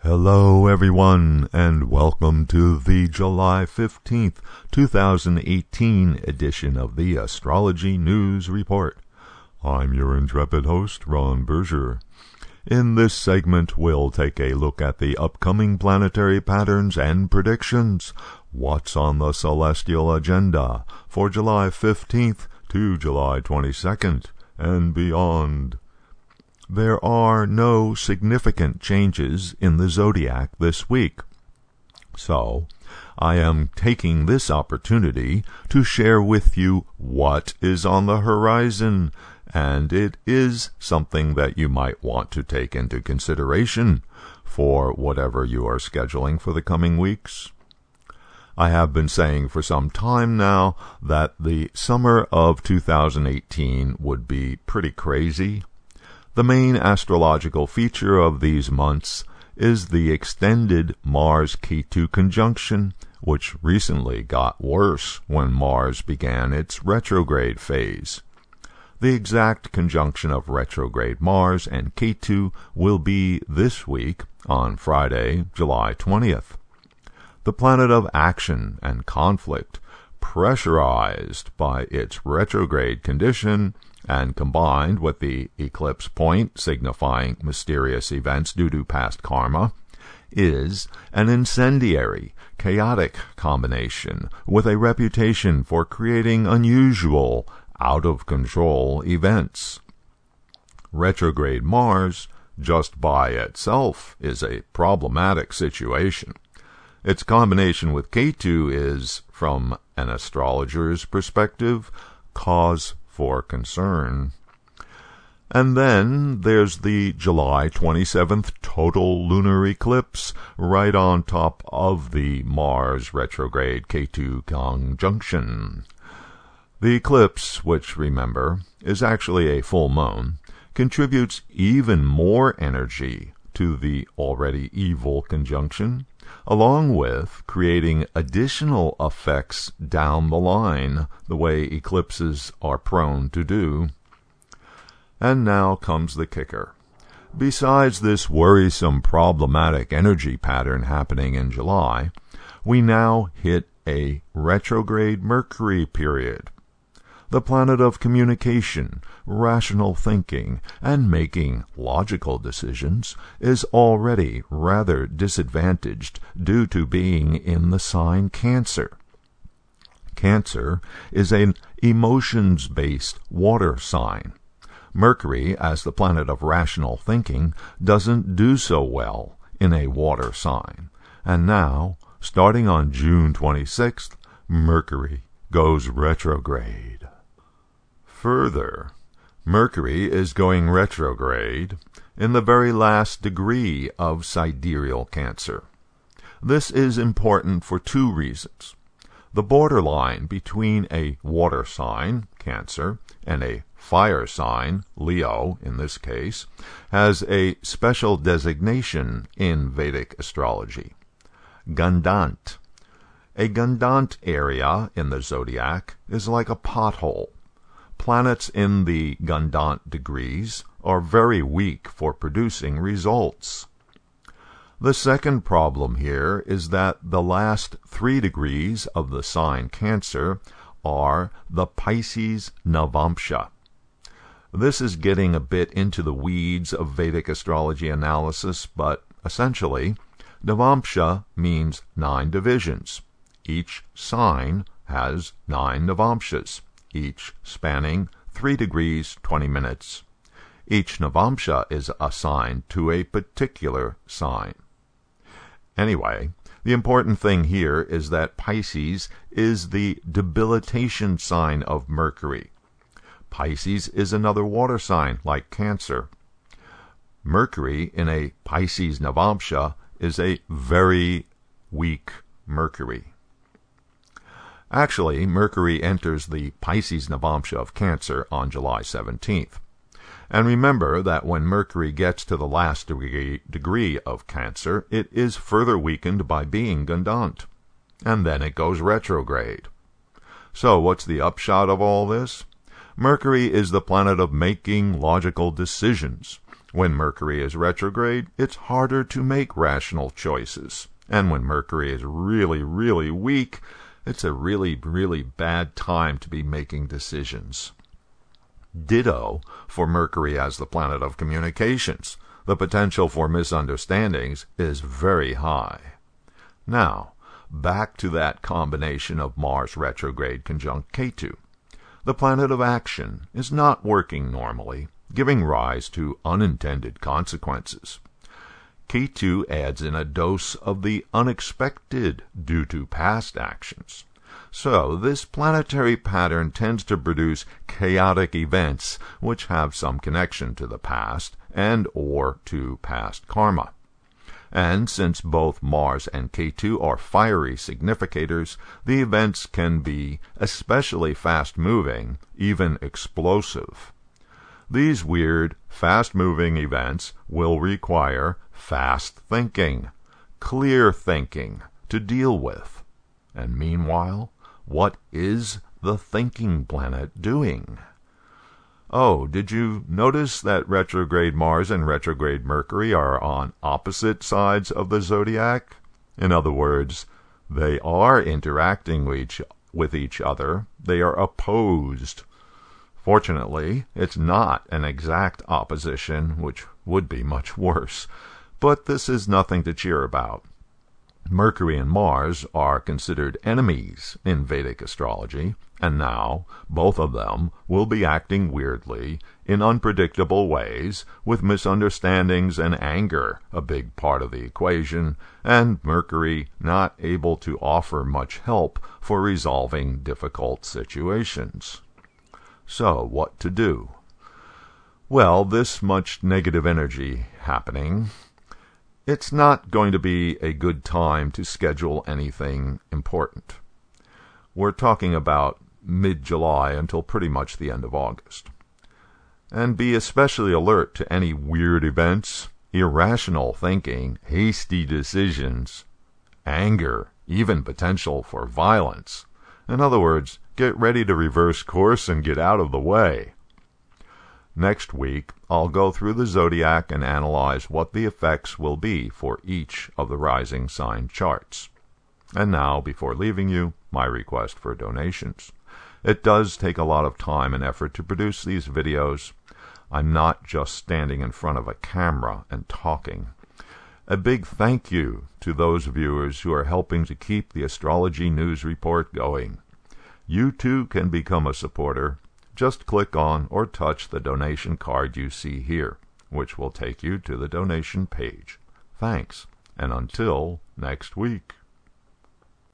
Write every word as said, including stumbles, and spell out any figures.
Hello everyone, and welcome to the July fifteenth, two thousand eighteen edition of the Astrology News Report. I'm your intrepid host, Ron Berger. In this segment, we'll take a look at the upcoming planetary patterns and predictions. What's on the celestial agenda for July fifteenth to July twenty-second and beyond. There are no significant changes in the zodiac this week, so I am taking this opportunity to share with you what is on the horizon, and it is something that you might want to take into consideration for whatever you are scheduling for the coming weeks. I have been saying for some time now that the summer of two thousand eighteen would be pretty crazy. The main astrological feature of these months is the extended Mars-Ketu conjunction, which recently got worse when Mars began its retrograde phase. The exact conjunction of retrograde Mars and Ketu will be this week on Friday, July twentieth. The planet of action and conflict, pressurized by its retrograde condition, and combined with the eclipse point signifying mysterious events due to past karma, is an incendiary, chaotic combination with a reputation for creating unusual, out-of-control events. Retrograde Mars, just by itself, is a problematic situation. Its combination with Ketu is, from an astrologer's perspective, cause for concern. And then there's the July twenty-seventh total lunar eclipse right on top of the Mars retrograde Ketu conjunction. The eclipse, which, remember, is actually a full moon, contributes even more energy to the already evil conjunction, along with creating additional effects down the line, the way eclipses are prone to do. And now comes the kicker. Besides this worrisome, problematic energy pattern happening in July, we now hit a retrograde Mercury period. The planet of communication, rational thinking, and making logical decisions is already rather disadvantaged due to being in the sign Cancer. Cancer is an emotions-based water sign. Mercury, as the planet of rational thinking, doesn't do so well in a water sign. And now, starting on June twenty-sixth, Mercury goes retrograde. Further, Mercury is going retrograde in the very last degree of sidereal Cancer. This is important for two reasons. The borderline between a water sign, Cancer, and a fire sign, Leo in this case, has a special designation in Vedic astrology, Gandant. A Gandant area in the zodiac is like a pothole. Planets in the Gandant degrees are very weak for producing results. The second problem here is that the last three degrees of the sign Cancer are the Pisces Navamsha. This is getting a bit into the weeds of Vedic astrology analysis, but essentially, Navamsha means nine divisions. Each sign has nine Navamshas, each spanning three degrees, twenty minutes. Each Navamsha is assigned to a particular sign. Anyway, the important thing here is that Pisces is the debilitation sign of Mercury. Pisces is another water sign, like Cancer. Mercury in a Pisces Navamsha is a very weak Mercury. Actually, Mercury enters the Pisces Navamsha of Cancer on July seventeenth. And remember that when Mercury gets to the last degree, degree of Cancer, it is further weakened by being Gandant. And then it goes retrograde. So what's the upshot of all this? Mercury is the planet of making logical decisions, When Mercury is retrograde, it's harder to make rational choices. And when Mercury is really, really weak, it's a really, really bad time to be making decisions. Ditto for Mercury as the planet of communications. The potential for misunderstandings is very high. Now, back to that combination of Mars retrograde conjunct Ketu. The planet of action is not working normally, giving rise to unintended consequences. Ketu adds in a dose of the unexpected due to past actions. So this planetary pattern tends to produce chaotic events which have some connection to the past and or to past karma. And since both Mars and Ketu are fiery significators, the events can be especially fast-moving, even explosive. These weird, fast-moving events will require fast thinking, clear thinking to deal with. And meanwhile, what is the thinking planet doing? Oh, did you notice that retrograde Mars and retrograde Mercury are on opposite sides of the zodiac? In other words, they are interacting with each, with each other. They are opposed. Fortunately, it's not an exact opposition, which would be much worse. But this is nothing to cheer about. Mercury and Mars are considered enemies in Vedic astrology, and now both of them will be acting weirdly in unpredictable ways, with misunderstandings and anger a big part of the equation, and Mercury not able to offer much help for resolving difficult situations. So, what to do? Well, this much negative energy happening, it's not going to be a good time to schedule anything important. We're talking about mid-July until pretty much the end of August. And be especially alert to any weird events, irrational thinking, hasty decisions, anger, even potential for violence. In other words, get ready to reverse course and get out of the way. Next week, I'll go through the zodiac and analyze what the effects will be for each of the rising sign charts. And now, before leaving you, my request for donations. It does take a lot of time and effort to produce these videos. I'm not just standing in front of a camera and talking. A big thank you to those viewers who are helping to keep the Astrology News Report going. You too can become a supporter. Just click on or touch the donation card you see here, which will take you to the donation page. Thanks, and until next week.